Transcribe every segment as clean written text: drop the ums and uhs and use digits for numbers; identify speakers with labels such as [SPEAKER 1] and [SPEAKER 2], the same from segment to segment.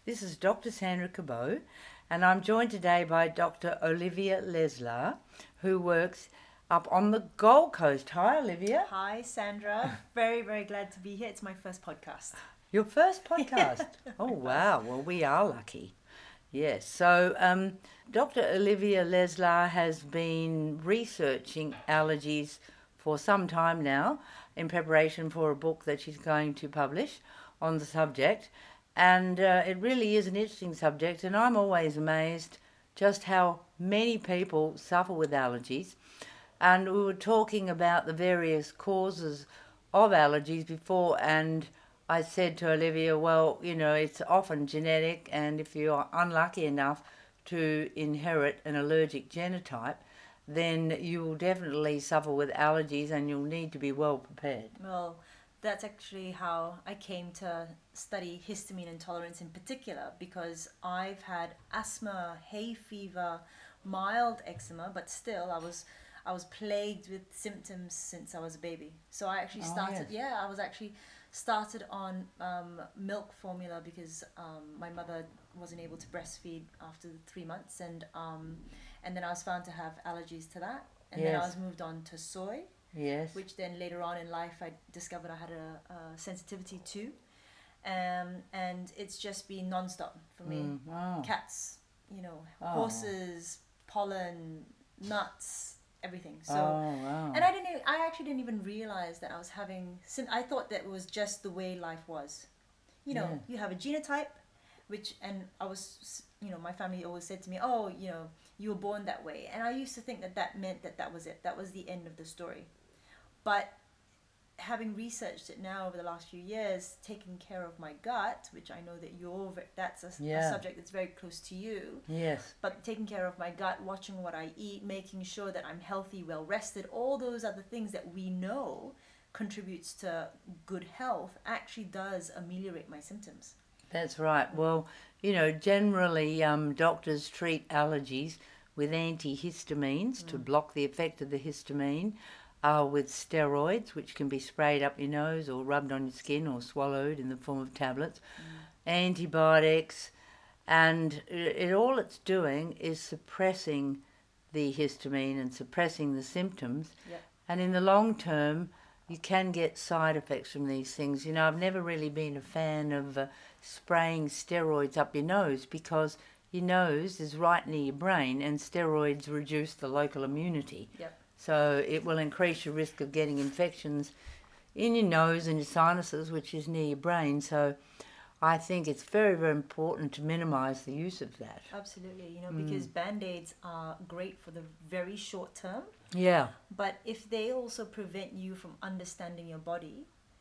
[SPEAKER 1] This is Dr. Sandra Cabot, and I'm joined today by Dr. Olivia Leslar, who works up on the Gold Coast. Hi, Olivia.
[SPEAKER 2] Hi, Sandra. Very, very glad to be here. It's my first podcast.
[SPEAKER 1] Your first podcast. Oh, wow. Well, we are lucky. Yes. So, Dr. Olivia Leslar has been researching allergies for some time now in preparation for a book that she's going to publish on the subject. And it really is an interesting subject, and I'm always amazed just how many people suffer with allergies. And we were talking about the various causes of allergies before, and I said to Olivia, well, it's often genetic, and if you're unlucky enough to inherit an allergic genotype, then you will definitely suffer with allergies and you'll need to be well prepared.
[SPEAKER 2] Well, that's actually how I came to study histamine intolerance in particular, because I've had asthma, hay fever, mild eczema, but still I was plagued with symptoms since I was a baby. So I actually started,
[SPEAKER 1] yes.
[SPEAKER 2] I was actually started on milk formula because my mother wasn't able to breastfeed after 3 months, and then I was found to have allergies to that, and then I
[SPEAKER 1] Yes.
[SPEAKER 2] was moved on to soy,
[SPEAKER 1] Yes.
[SPEAKER 2] which then later on in life I discovered I had a sensitivity to, and it's just been non-stop for me.
[SPEAKER 1] Oh.
[SPEAKER 2] Cats,
[SPEAKER 1] Oh.
[SPEAKER 2] horses, pollen, nuts, everything. So,
[SPEAKER 1] Oh, wow.
[SPEAKER 2] and I actually didn't even realize that I was having. I thought that it was just the way life was.
[SPEAKER 1] Yeah.
[SPEAKER 2] You have a genotype, and I was, my family always said to me, oh, you were born that way, and I used to think that that meant that that was it. That was the end of the story. But having researched it now over the last few years, taking care of my gut, which I know that that's a
[SPEAKER 1] Yeah.
[SPEAKER 2] subject that's very close to you.
[SPEAKER 1] Yes.
[SPEAKER 2] But taking care of my gut, watching what I eat, making sure that I'm healthy, well rested, all those other things that we know contributes to good health actually does ameliorate my symptoms.
[SPEAKER 1] That's right. Well, generally doctors treat allergies with antihistamines to block the effect of the histamine, with steroids, which can be sprayed up your nose or rubbed on your skin or swallowed in the form of tablets, antibiotics, and all it's doing is suppressing the histamine and suppressing the symptoms.
[SPEAKER 2] Yep.
[SPEAKER 1] And in the long term, you can get side effects from these things. I've never really been a fan of spraying steroids up your nose, because your nose is right near your brain and steroids reduce the local immunity.
[SPEAKER 2] Yep.
[SPEAKER 1] So it will increase your risk of getting infections in your nose and your sinuses, which is near your brain. So I think it's very, very important to minimize the use of that.
[SPEAKER 2] Absolutely, because band-aids are great for the very short term,
[SPEAKER 1] Yeah.
[SPEAKER 2] but if they also prevent you from understanding your body,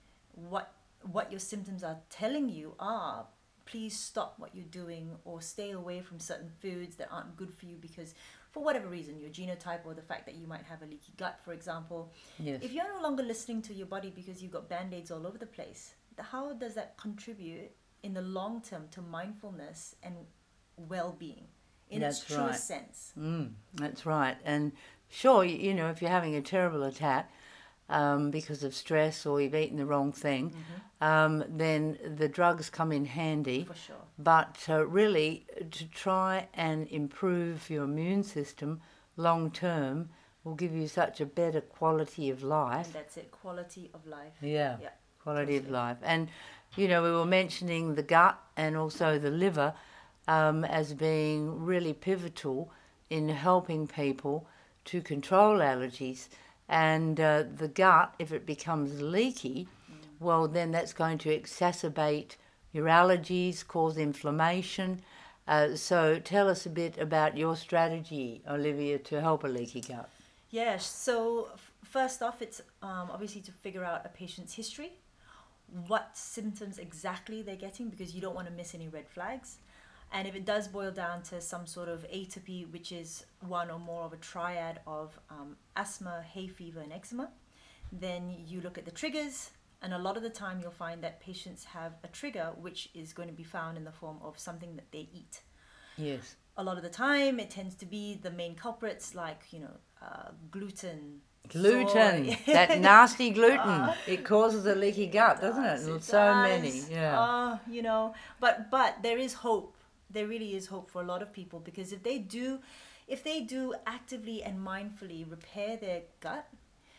[SPEAKER 2] what your symptoms are telling you are, please stop what you're doing or stay away from certain foods that aren't good for you, because for whatever reason, your genotype or the fact that you might have a leaky gut, for example,
[SPEAKER 1] Yes.
[SPEAKER 2] if you're no longer listening to your body because you've got band-aids all over the place, how does that contribute in the long term to mindfulness and well-being in its
[SPEAKER 1] That's
[SPEAKER 2] truest
[SPEAKER 1] right.
[SPEAKER 2] sense?
[SPEAKER 1] That's right. And sure, if you're having a terrible attack because of stress or you've eaten the wrong thing, then the drugs come in handy.
[SPEAKER 2] For sure.
[SPEAKER 1] But really, to try and improve your immune system long term will give you such a better quality of life.
[SPEAKER 2] And that's it, quality of life.
[SPEAKER 1] Yeah,
[SPEAKER 2] Yeah,
[SPEAKER 1] quality of
[SPEAKER 2] totally.
[SPEAKER 1] life. And, we were mentioning the gut and also the liver as being really pivotal in helping people to control allergies. And the gut, if it becomes leaky, well, then that's going to exacerbate your allergies, cause inflammation. So tell us a bit about your strategy, Olivia, to help a leaky gut.
[SPEAKER 2] Yes, so first off, it's obviously to figure out a patient's history, what symptoms exactly they're getting, because you don't want to miss any red flags. And if it does boil down to some sort of atopy, which is one or more of a triad of asthma, hay fever, and eczema, then you look at the triggers. And a lot of the time, you'll find that patients have a trigger which is going to be found in the form of something that they eat.
[SPEAKER 1] Yes.
[SPEAKER 2] A lot of the time, it tends to be the main culprits like, gluten,
[SPEAKER 1] Gluten,
[SPEAKER 2] soy.
[SPEAKER 1] that nasty gluten. It causes a leaky gut, doesn't it?
[SPEAKER 2] It
[SPEAKER 1] So many,
[SPEAKER 2] does.
[SPEAKER 1] yeah.
[SPEAKER 2] You know, but there is hope. There really is hope for a lot of people, because if they do actively and mindfully repair their gut,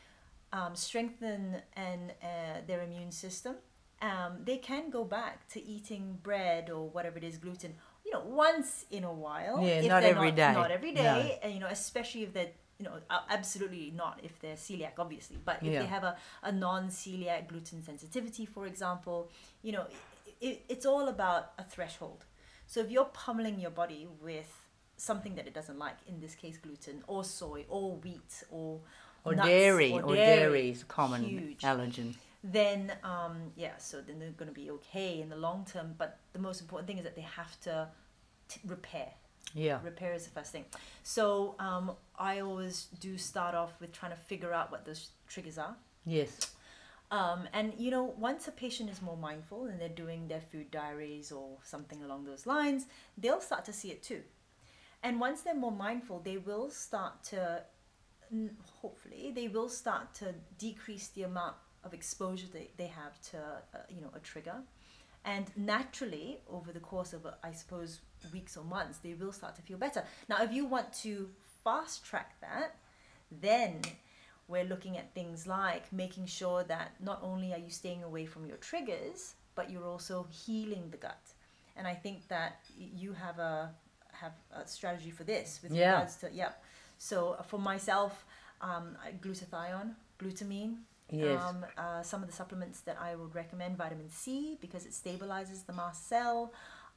[SPEAKER 2] strengthen and their immune system, they can go back to eating bread or whatever it is, gluten, once in a while.
[SPEAKER 1] Yeah,
[SPEAKER 2] If
[SPEAKER 1] not
[SPEAKER 2] they're
[SPEAKER 1] every day.
[SPEAKER 2] not every
[SPEAKER 1] No.
[SPEAKER 2] day, and especially if they're, absolutely not if they're celiac, obviously. But if
[SPEAKER 1] Yeah.
[SPEAKER 2] they have a non-celiac gluten sensitivity, for example, it's all about a threshold. So if you're pummeling your body with something that it doesn't like, in this case gluten or soy or wheat or nuts,
[SPEAKER 1] Dairy,
[SPEAKER 2] or
[SPEAKER 1] dairy is a common
[SPEAKER 2] huge,
[SPEAKER 1] allergen.
[SPEAKER 2] then so then they're going to be okay in the long term. But the most important thing is that they have to repair.
[SPEAKER 1] Yeah.
[SPEAKER 2] Repair is the first thing. So I always do start off with trying to figure out what those triggers are.
[SPEAKER 1] Yes.
[SPEAKER 2] And once a patient is more mindful and they're doing their food diaries or something along those lines, they'll start to see it too. And once they're more mindful, they will start to, hopefully, they will start to decrease the amount of exposure they have to, a trigger. And naturally, over the course of, I suppose, weeks or months, they will start to feel better. Now, if you want to fast track that, then we're looking at things like making sure that not only are you staying away from your triggers, but you're also healing the gut. And I think that you have a strategy for this with regards to, So for myself, glutathione, glutamine.
[SPEAKER 1] Yes.
[SPEAKER 2] Some of the supplements that I would recommend: vitamin C, because it stabilizes the mast cell.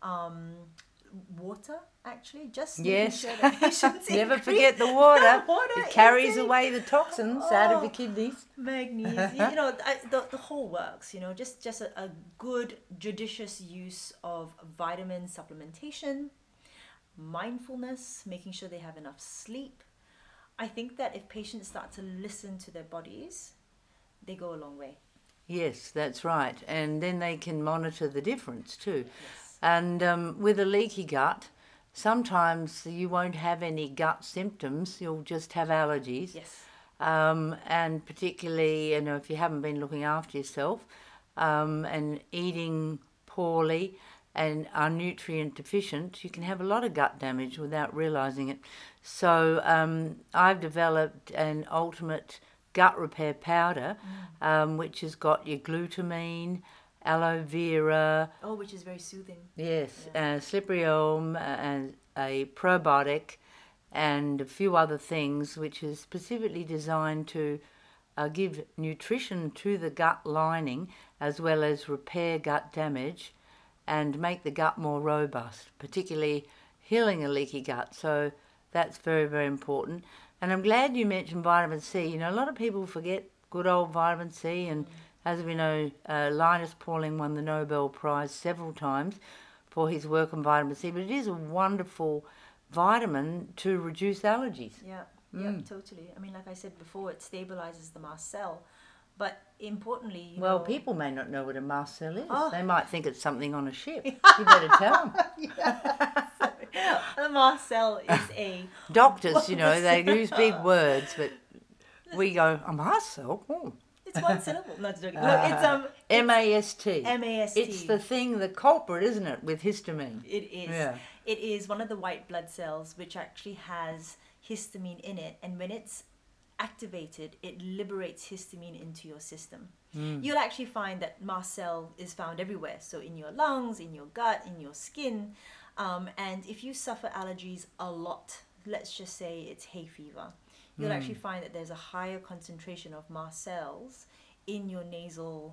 [SPEAKER 2] Water, actually, just making sure that patients
[SPEAKER 1] Never
[SPEAKER 2] increase
[SPEAKER 1] forget the water.
[SPEAKER 2] water
[SPEAKER 1] It carries
[SPEAKER 2] intake.
[SPEAKER 1] away the toxins out of the kidneys.
[SPEAKER 2] Magnesium, the whole works. Just a good, judicious use of vitamin supplementation, mindfulness, making sure they have enough sleep. I think that if patients start to listen to their bodies, they go a long way.
[SPEAKER 1] Yes, that's right. And then they can monitor the difference too.
[SPEAKER 2] Yes.
[SPEAKER 1] And with a leaky gut, sometimes you won't have any gut symptoms. You'll just have allergies.
[SPEAKER 2] Yes.
[SPEAKER 1] And particularly, if you haven't been looking after yourself and eating poorly and are nutrient deficient, you can have a lot of gut damage without realising it. So I've developed an ultimate gut repair powder, which has got your glutamine, aloe vera.
[SPEAKER 2] Oh, which is very soothing.
[SPEAKER 1] Yes, slippery elm and a probiotic and a few other things, which is specifically designed to give nutrition to the gut lining as well as repair gut damage and make the gut more robust, particularly healing a leaky gut. So that's very, very important. And I'm glad you mentioned vitamin C. A lot of people forget good old vitamin C, and as we know, Linus Pauling won the Nobel Prize several times for his work on vitamin C, but it is a wonderful vitamin to reduce allergies.
[SPEAKER 2] Yeah, totally. I mean, like I said before, it stabilizes the mast cell. But importantly,
[SPEAKER 1] people may not know what a mast cell is.
[SPEAKER 2] Oh.
[SPEAKER 1] They might think it's something on a ship. You better tell them.
[SPEAKER 2] The mast cell is a...
[SPEAKER 1] Doctors, they use big words, but we go, a mast cell? Oh.
[SPEAKER 2] It's one syllable. No, it's joking. Look, it's
[SPEAKER 1] M-A-S-T.
[SPEAKER 2] M-A-S-T.
[SPEAKER 1] It's the thing, the culprit, isn't it, with histamine?
[SPEAKER 2] It is.
[SPEAKER 1] Yeah.
[SPEAKER 2] It is one of the white blood cells which actually has histamine in it, and when it's activated, it liberates histamine into your system. You'll actually find that mast cell is found everywhere. So in your lungs, in your gut, in your skin. And if you suffer allergies a lot, let's just say it's hay fever, you'll actually find that there's a higher concentration of mast cells in your nasal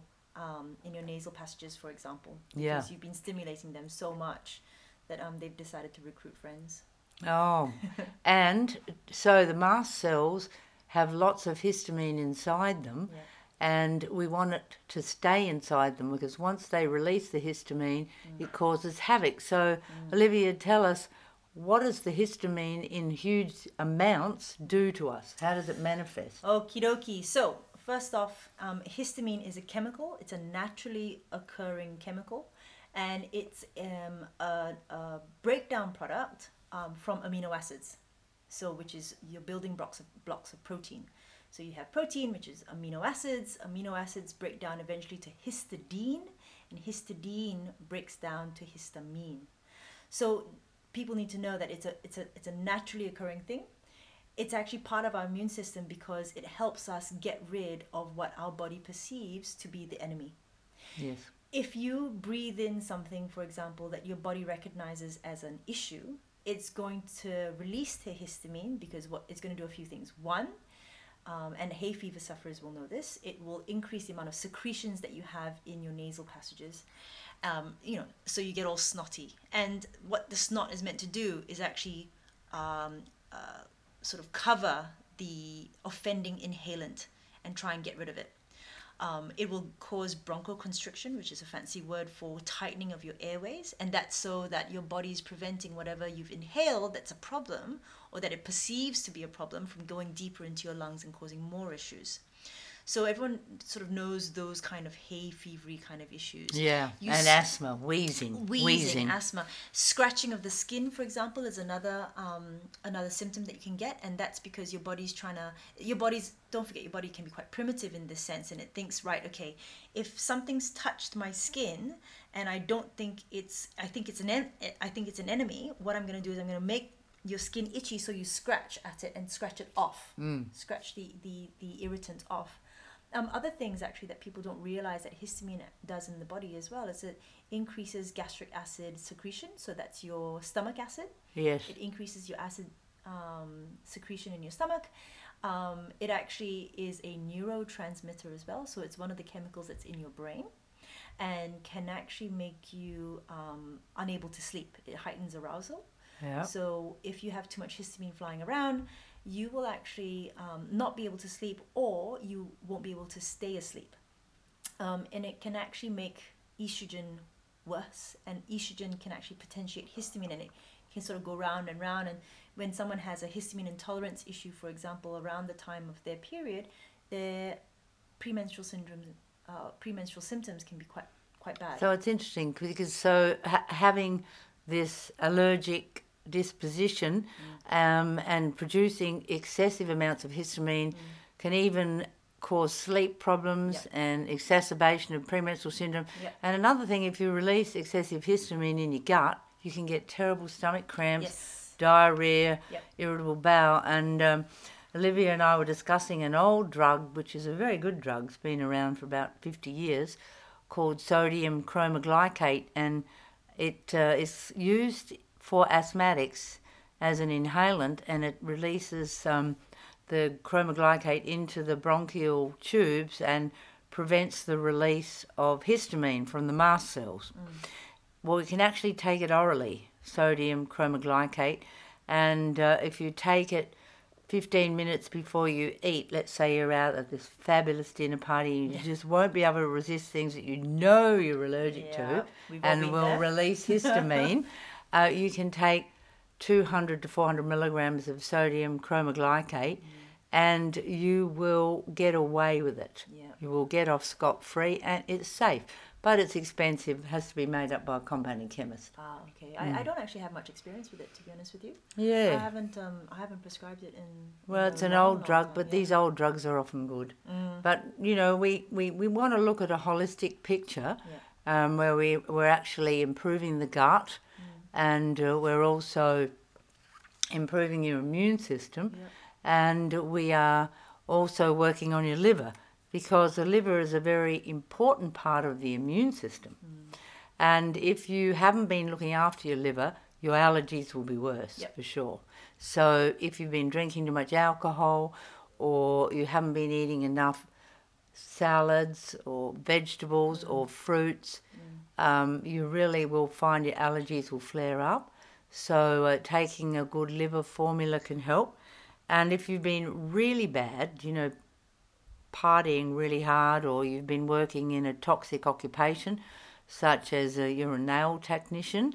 [SPEAKER 2] passages, for example, because you've been stimulating them so much that they've decided to recruit friends.
[SPEAKER 1] Oh, and so the mast cells have lots of histamine inside them, and we want it to stay inside them, because once they release the histamine, it causes havoc. So, Olivia, tell us, what does the histamine in huge amounts do to us? How does it manifest?
[SPEAKER 2] Okie dokie. So, first off, histamine is a chemical. It's a naturally occurring chemical, and it's a breakdown product from amino acids, so which is your building blocks of protein. So you have protein, which is amino acids. Amino acids break down eventually to histidine, and histidine breaks down to histamine. So people need to know that it's a naturally occurring thing. It's actually part of our immune system because it helps us get rid of what our body perceives to be the enemy.
[SPEAKER 1] Yes.
[SPEAKER 2] If you breathe in something, for example, that your body recognizes as an issue, it's going to release the histamine because what it's going to do a few things. One, and hay fever sufferers will know this, it will increase the amount of secretions that you have in your nasal passages. So you get all snotty. And what the snot is meant to do is actually sort of cover the offending inhalant and try and get rid of it. It will cause bronchoconstriction, which is a fancy word for tightening of your airways, and that's so that your body is preventing whatever you've inhaled that's a problem or that it perceives to be a problem from going deeper into your lungs and causing more issues. So everyone sort of knows those kind of hay fevery kind of issues.
[SPEAKER 1] Yeah, and asthma, wheezing.
[SPEAKER 2] Asthma. Scratching of the skin, for example, is another symptom that you can get, and that's because your body's don't forget, your body can be quite primitive in this sense, and it thinks, right, okay, if something's touched my skin and I think it's an enemy, what I'm going to do is I'm going to make your skin itchy, so you scratch at it and scratch it off. Scratch the irritant off. Other things actually that people don't realize that histamine does in the body as well is it increases gastric acid secretion, so that's your stomach acid.
[SPEAKER 1] Yes.
[SPEAKER 2] It increases your acid secretion in your stomach. It actually is a neurotransmitter as well, so it's one of the chemicals that's in your brain and can actually make you unable to sleep. It heightens arousal.
[SPEAKER 1] Yeah.
[SPEAKER 2] So if you have too much histamine flying around, you will actually not be able to sleep, or you won't be able to stay asleep. And it can actually make estrogen worse, and estrogen can actually potentiate histamine, and it can sort of go round and round. And when someone has a histamine intolerance issue, for example, around the time of their period, their premenstrual symptoms can be quite bad.
[SPEAKER 1] So it's interesting because having this allergic disposition and producing excessive amounts of histamine can even cause sleep problems and exacerbation of premenstrual syndrome. And another thing, if you release excessive histamine in your gut, you can get terrible stomach cramps, diarrhea, irritable bowel. And Olivia and I were discussing an old drug, which is a very good drug, it's been around for about 50 years, called sodium chromoglycate, and it is used for asthmatics as an inhalant, and it releases the chromoglycate into the bronchial tubes and prevents the release of histamine from the mast cells. Well, you can actually take it orally, sodium chromoglycate, and if you take it 15 minutes before you eat, let's say you're out at this fabulous dinner party, you just won't be able to resist things that you know you're allergic to and will release histamine. You can take 200 to 400 milligrams of sodium chromoglycate and you will get away with it. You will get off scot-free, and it's safe. But it's expensive, has to be made up by a compounding chemist.
[SPEAKER 2] Ah, okay. I don't actually have much experience with it, to be honest with you.
[SPEAKER 1] Yeah.
[SPEAKER 2] I haven't prescribed it in...
[SPEAKER 1] Well, it's an old drug, but these old drugs are often good. But, we want to look at a holistic picture where we're actually improving the gut and we're also improving your immune system and we are also working on your liver, because the liver is a very important part of the immune system. And if you haven't been looking after your liver, your allergies will be worse, for sure. So if you've been drinking too much alcohol or you haven't been eating enough salads or vegetables or fruits, you really will find your allergies will flare up. So taking a good liver formula can help. And if you've been really bad, partying really hard, or you've been working in a toxic occupation, such as you're a nail technician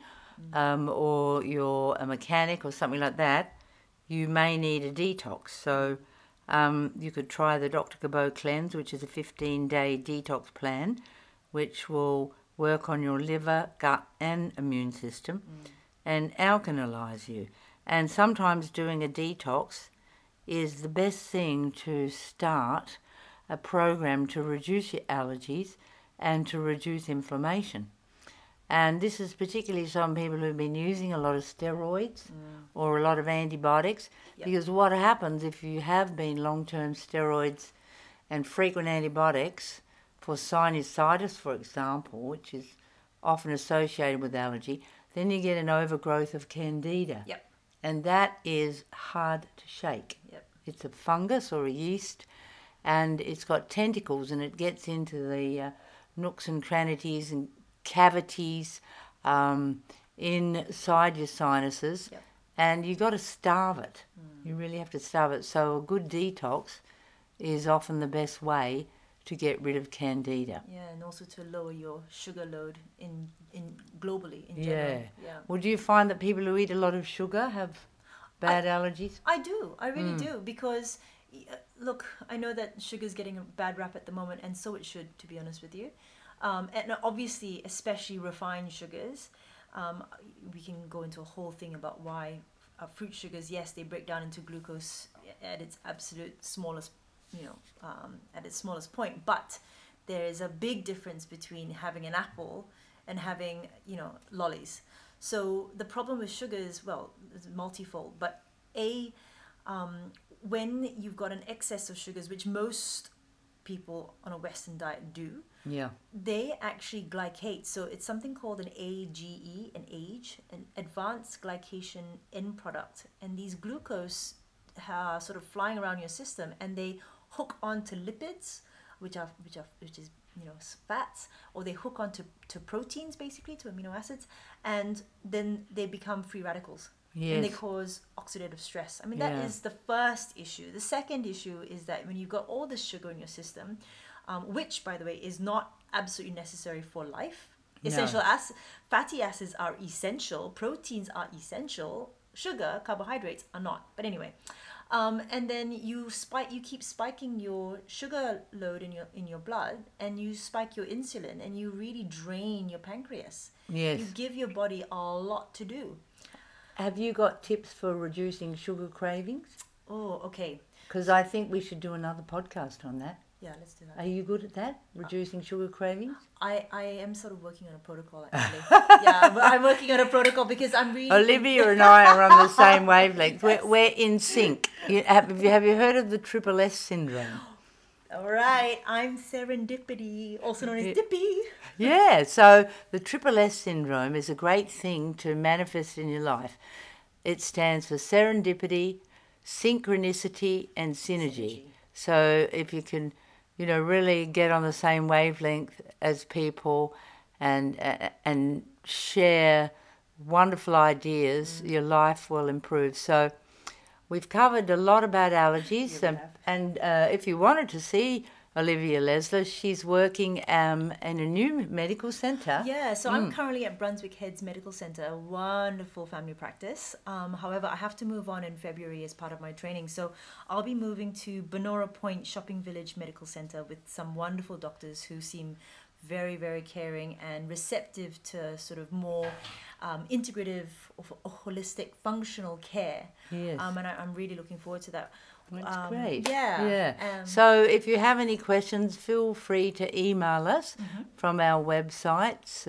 [SPEAKER 1] or you're a mechanic or something like that, you may need a detox. So you could try the Dr. Cabot Cleanse, which is a 15-day detox plan, which will work on your liver, gut and immune system and alkalize you. And sometimes doing a detox is the best thing to start a program to reduce your allergies and to reduce inflammation. And this is particularly some people who've been using a lot of steroids or a lot of antibiotics, because what happens if you have been long-term steroids and frequent antibiotics for sinusitis, for example, which is often associated with allergy, then you get an overgrowth of candida.
[SPEAKER 2] Yep.
[SPEAKER 1] And that is hard to shake.
[SPEAKER 2] Yep.
[SPEAKER 1] It's a fungus or a yeast, and it's got tentacles, and it gets into the nooks and crannies and cavities inside your sinuses,
[SPEAKER 2] Yep.
[SPEAKER 1] and you got to starve it. You really have to starve it. So a good detox is often the best way to get rid of candida.
[SPEAKER 2] Yeah, and also to lower your sugar load in globally in general. Yeah.
[SPEAKER 1] Well, do you find that people who eat a lot of sugar have bad allergies?
[SPEAKER 2] I do. I really do, because look, I know that sugar's getting a bad rap at the moment, and so it should, to be honest with you. And obviously, especially refined sugars, we can go into a whole thing about why fruit sugars, yes, they break down into glucose at its absolute smallest, at its smallest point. But there is a big difference between having an apple and having, lollies. So the problem with sugar is, well, it's multifold. But when you've got an excess of sugars, which most people on a Western diet do, they actually glycate. So it's something called an AGE, an advanced glycation end product. And these glucose are sort of flying around your system, and they hook onto lipids, which is fats, or they hook onto proteins, basically to amino acids, and then they become free radicals.
[SPEAKER 1] Yes.
[SPEAKER 2] And they cause oxidative stress. I mean, that is the first issue. The second issue is that when you've got all this sugar in your system, which, by the way, is not absolutely necessary for life. Essential fatty acids are essential. Proteins are essential. Sugar, carbohydrates are not. But anyway, and then you keep spiking your sugar load in your blood, and you spike your insulin, and you really drain your pancreas.
[SPEAKER 1] Yes.
[SPEAKER 2] You give your body a lot to do.
[SPEAKER 1] Have you got tips for reducing sugar cravings?
[SPEAKER 2] Oh, okay.
[SPEAKER 1] Because I think we should do another podcast on that.
[SPEAKER 2] Yeah, let's do that.
[SPEAKER 1] Are you good at that? Reducing sugar cravings?
[SPEAKER 2] I am sort of working on a protocol, actually. I'm working on a protocol because I'm really...
[SPEAKER 1] Olivia and I are on the same wavelength. We're in sync. Have you heard of the Triple S syndrome?
[SPEAKER 2] All right, I'm serendipity, also known as Dippy.
[SPEAKER 1] Yeah, so the Triple S syndrome is a great thing to manifest in your life. It stands for serendipity, synchronicity, and synergy. So if you can, really get on the same wavelength as people and share wonderful ideas, your life will improve. So we've covered a lot about allergies, and if you wanted to see Olivia Lesler, she's working in a new medical centre.
[SPEAKER 2] Yeah, so I'm currently at Brunswick Heads Medical Centre, a wonderful family practice. However, I have to move on in February as part of my training. So I'll be moving to Benora Point Shopping Village Medical Centre with some wonderful doctors who seem very, very caring and receptive to sort of more integrative, or holistic, functional care.
[SPEAKER 1] Yes.
[SPEAKER 2] And I'm really looking forward to that.
[SPEAKER 1] That's great.
[SPEAKER 2] Yeah.
[SPEAKER 1] So if you have any questions, feel free to email us from our websites,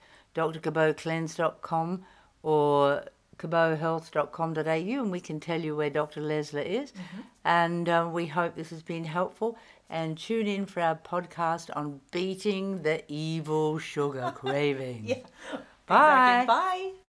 [SPEAKER 1] drcabotcleanse.com or cabothealth.com.au, and we can tell you where Dr. Lesler is. And we hope this has been helpful. And tune in for our podcast on beating the evil sugar craving.
[SPEAKER 2] Yeah.
[SPEAKER 1] Bye.
[SPEAKER 2] Exactly. Bye.